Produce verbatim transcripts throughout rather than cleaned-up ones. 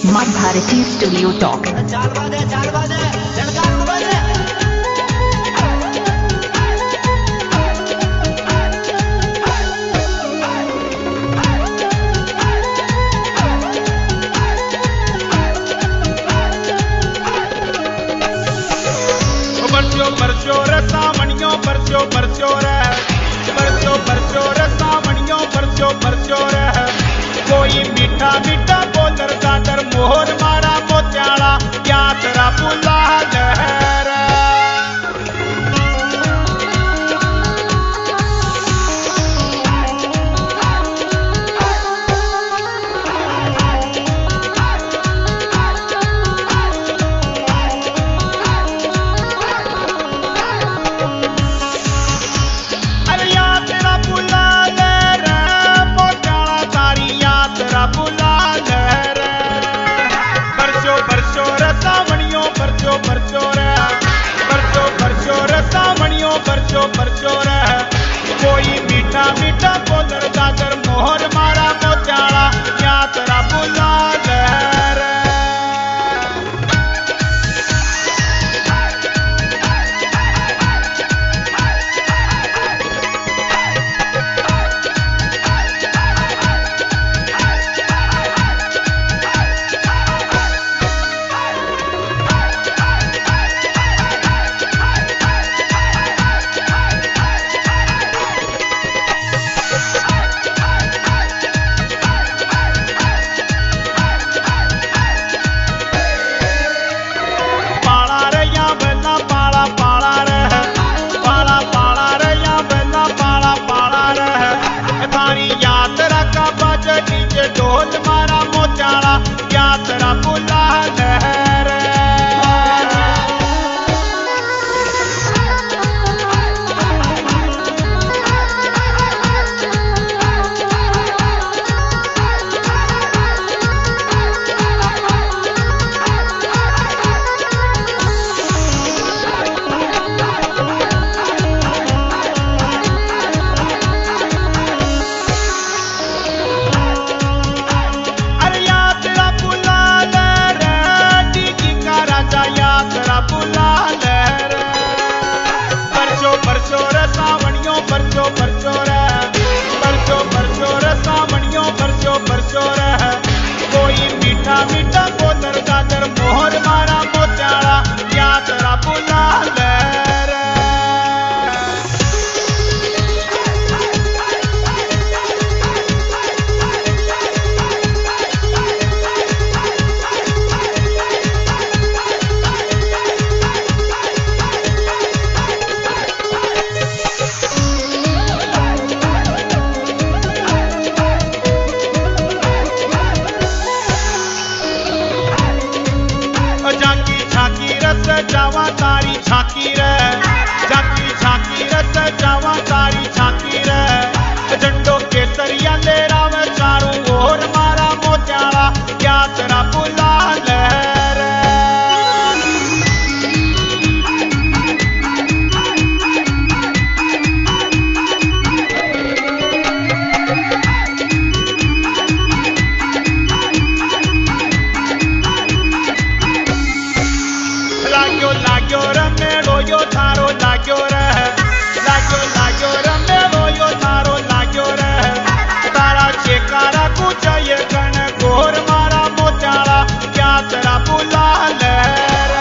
माँ Bharti studio talk. चाल बाजे चाल बाजे लड़का बाजे बरसो बरसो रे सावणियो बरसो बरसो रे बरसो बरसो रे सावणियो बरसो बरसो रे कोई मीठा मीठा बोलर दादर मोहर मारा मोत्याला क्या तेरा बुला लहर बरसो बरसो रे बरसो बरसो रे सावणियो बरसो बरसो रे कोई मीठा मीठा बोलर दादर मोहर मारा मोत्याला क्या तेरा बुला लहर ढोल मारा मोत्याला क्या तेरा बुला लहर बरसो रे सावणियो बरसो बरसो रे बरसो बरसो रे सावणियो बरसो बरसो रे कोई मीठा मीठा बोलर दादर मोहर मारा मोत्याला क्या तेरा बुला लहर जावा तारी झांकी रे झांकी झांकी रस जावा तारी झांकी रे झंडो केसरिया ले रावे चारों ओर मारा मोत्याला क्या तेरा बुला लहर लाग्यो लाग्यो रे मेलो यो थारो लाग्यो रे लाग्यो लाग्यो रे मेलो यो थारो लाग्यो रे तारा चेकारा कुछ ये गण गोर मारा मोत्याला क्या तेरा बुला लहर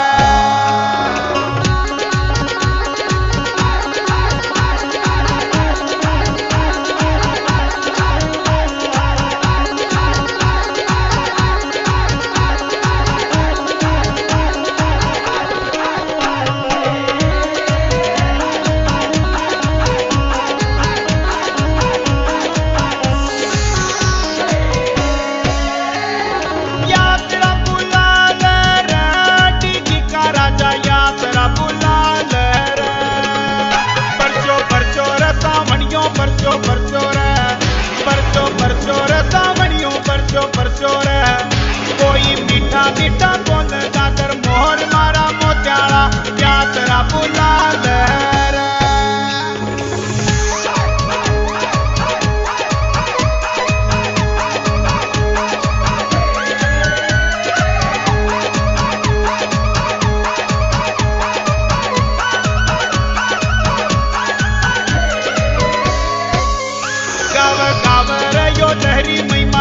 बरसो बरसो रे बरसो बरसो रे सावणियो बरसो बरसो रे कोई मीठा मीठा बोल दादर मोहर मारा मोत्याला क्या तेरा बुला लहर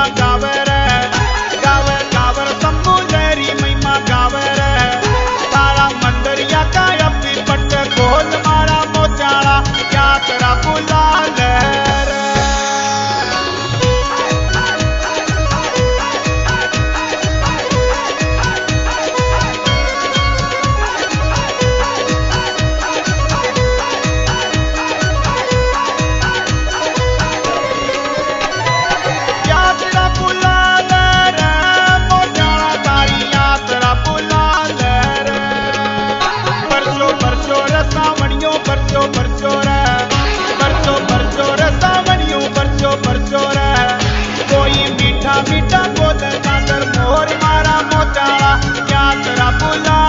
गावे रे गावे गावर शंभू लहरी महिमा गावे रे तारा मंदरिया का अभी पट गोल मारा मोचाड़ा यात्रा बुला ले रे यात्रा बुला ले रे मोचाड़ा तारी यात्रा बुला ले रे परसो परसो रे सावणियों परसो परसो रे परसो परसो रे सावणियों परसो परसो रे कोई मीठा मीठा बोल कांदर मोर मारा मोचाड़ा यात्रा बुला